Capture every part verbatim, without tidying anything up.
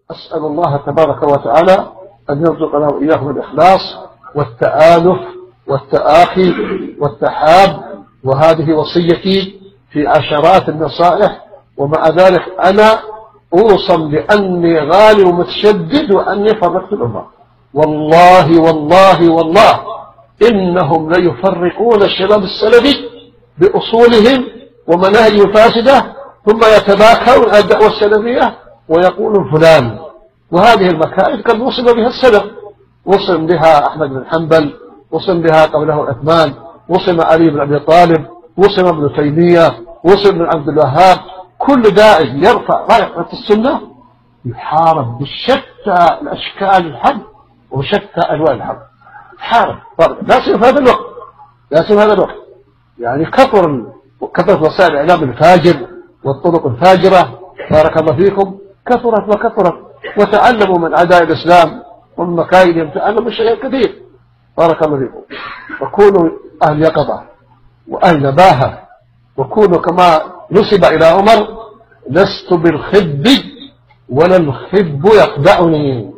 أسأل الله تبارك وتعالى أن يرزقنا وإياكم الإخلاص والتآلف والتآخي والتحاب، وهذه وصيتي في عشرات النصائح. ومع ذلك أنا أوصم بأني غالي ومتشدد وأني فرقت الأمة. والله والله والله إنهم ليفرقون الشباب السلفي بأصولهم ومناهجهم الفاسدة، ثم يتباكرون الدعوة السلفية ويقولون فلان. وهذه المكائد قد وصل بها السلف، وصل بها أحمد بن حنبل، وصل بها قبله عثمان، وصل علي بن أبي طالب، وصل ابن تيمية، وصل بن عبد الوهاب. كل داعي يرفع راية السنة يحارب بشتى الأشكال الحق وشتى ألوان الحق. حارب لا سيما في هذا الوقت، لا سيما في هذا الوقت يعني كثر كثرت وسائل الإعلام الفاجر والطرق الفاجرة، بارك الله فيكم، كثرت وكثرت. وتعلموا من أعداء الإسلام ومن مكايدهم، تعلموا شيئا كثير، بارك الله فيكم. وكونوا أهل يقظة وأهل نباهة، وكونوا كما نسب إلى عمر: لست بالخب ولا الخب يخدعني.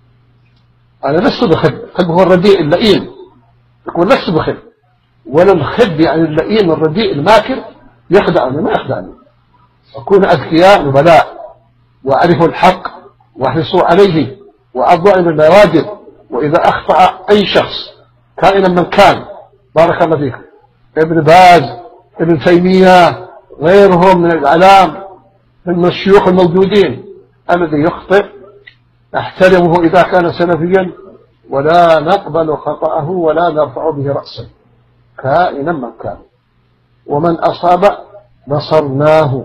أنا لست بخب، الخب هو الرديء اللئيم، يقول لست بخب، ولا الخب يعني اللئيم الرديء الماكر يخدعني، ما يخدعني. أكون أذكياء نبلاء، وأعرفوا الحق واحرصوا عليه وأضعوا من النوادر. وإذا أخطأ أي شخص كائنا من كان، بارك الله فيكم، ابن باز، ابن تيمية، غيرهم من الإعلام من الشيوخ الموجودين، الذي يخطئ نحترمه إذا كان سلفيا، ولا نقبل خطأه ولا نرفع به رأسا كائنا من كان. ومن أصاب نصرناه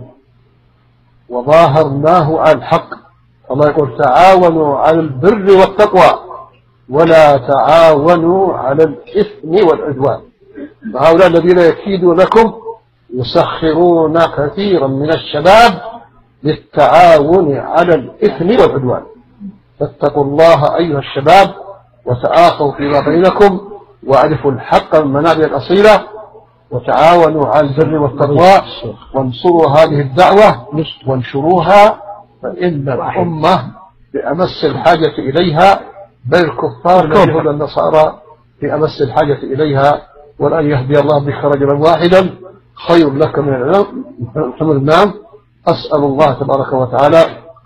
وظاهرناه على الحق. الله يقول: تعاونوا على البر والتقوى ولا تعاونوا على الإثم والعدوان. فهؤلاء الذين يكيدون لكم يسخرون كثيرا من الشباب للتعاون على الإثم والعدوان. فاتقوا الله أيها الشباب وتآخوا فيما بينكم، واعرفوا الحق من منابع الأصيلة، وتعاونوا على البر والتقوى، وانصروا هذه الدعوة وانشروها، فإن الأمة بأمس الحاجة إليها، بل الكفار واليهود والنصارى بأمس الحاجة إليها. ولأن يهدي الله بك رجلا واحدا خير لك من حمر النعم. أسأل الله تبارك وتعالى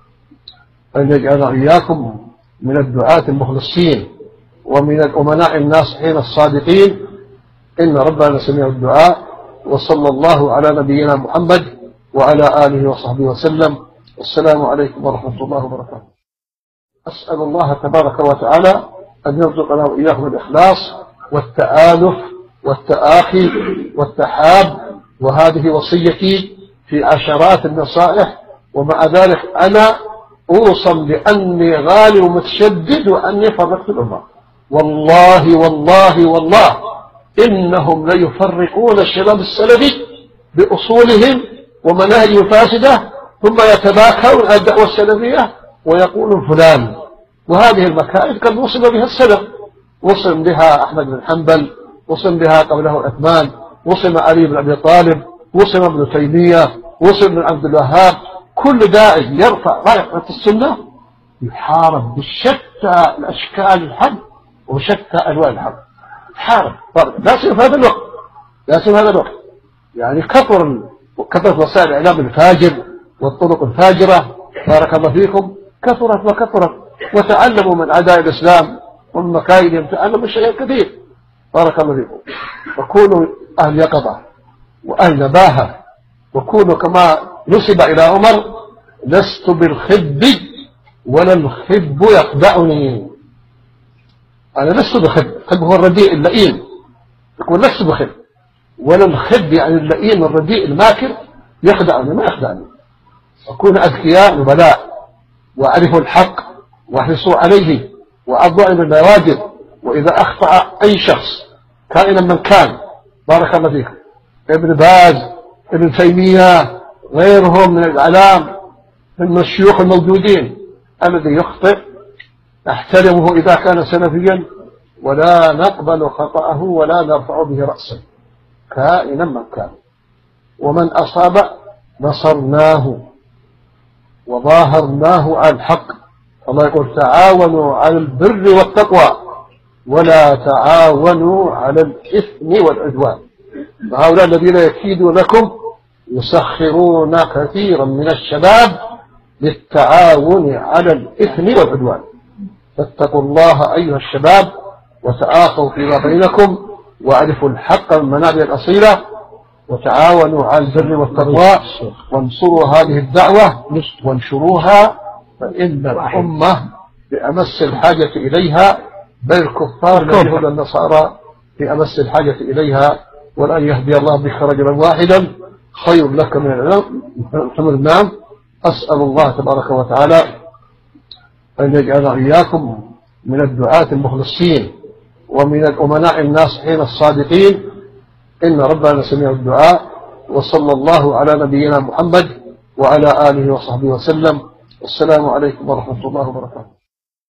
أن يجعلنا إياكم من الدعاة المخلصين ومن الأمناء الناصحين الصادقين، إن ربنا سميع الدعاء. وصلى الله على نبينا محمد وعلى آله وصحبه وسلم. السلام عليكم ورحمة الله وبركاته. أسأل الله تبارك وتعالى أن يرزقنا وإياكم الإخلاص والتآلف والتآخي والتحاب، وهذه وصيتي في عشرات النصائح. ومع ذلك أنا أوصم بأني غالي ومتشدد وأني فرقت الأمة. والله والله والله إنهم ليفرقون الشباب السلفي بأصولهم ومناهجهم الفاسدة، ثم يتباكرون الدعوة السلفية ويقولون فلان. وهذه المكائد قد وصل بها السلف، وصل بها أحمد بن حنبل، وصل بها قبله عثمان، وصل علي بن أبي طالب، وصل ابن تيمية، وصل بن عبد الوهاب. كل داعي يرفع راية السنة يحارب بشتى الأشكال الحق وشتى ألوان الحق. حارب لا سيما في هذا الوقت، لا سيما في هذا الوقت يعني كثر كثرت وسائل الإعلام الفاجر والطرق الفاجرة، بارك الله فيكم، كثرت وكثرت. وتعلموا من أعداء الإسلام ومن مكايدهم، تعلموا شيئا كثير، بارك الله فيكم. وكونوا أهل يقظة وأهل نباهة، وكونوا كما نسب إلى عمر: لست بالخب ولا الخب يخدعني. أنا لست بخب، الخب هو الرديء اللئيم، يقول لست بخب، ولا الخب يعني اللئيم الرديء الماكر يخدعني، ما يخدعني. أكون أذكياء نبلاء، وأعرفوا الحق واحرصوا عليه وأضعوا من النوادر. وإذا أخطأ أي شخص كائنا من كان، بارك الله فيكم، ابن باز، ابن تيمية، غيرهم من الإعلام من الشيوخ الموجودين، الذي يخطئ نحترمه إذا كان سلفيا، ولا نقبل خطأه ولا نرفع به رأسا كائنا من كان. ومن أصاب نصرناه وظاهرناه على الحق. الله يقول تعاونوا على البر والتقوى ولا تعاونوا على الإثم والعدوان. فهؤلاء الذين يكيدون لكم يسخرون كثيرا من الشباب للتعاون على الإثم والعدوان. فاتقوا الله أيها الشباب وتآخوا فيما بينكم وأعرفوا الحق من منابع الأصيلة وتعاونوا على البر والتقوى وانصروا هذه الدعوة وانشروها، فإن الأمة بأمس الحاجة إليها، بل الكفار اليهود النصارى بأمس الحاجة إليها. والآن يهدي الله بك رجلا واحدا خير لك من حمر النعم. أسأل الله تبارك وتعالى أن يجعلنا إياكم من الدعاة المخلصين ومن الأمناء الناصحين الصادقين، إن ربنا سميع الدعاء. وصلى الله على نبينا محمد وعلى آله وصحبه وسلم. السلام عليكم ورحمة الله وبركاته.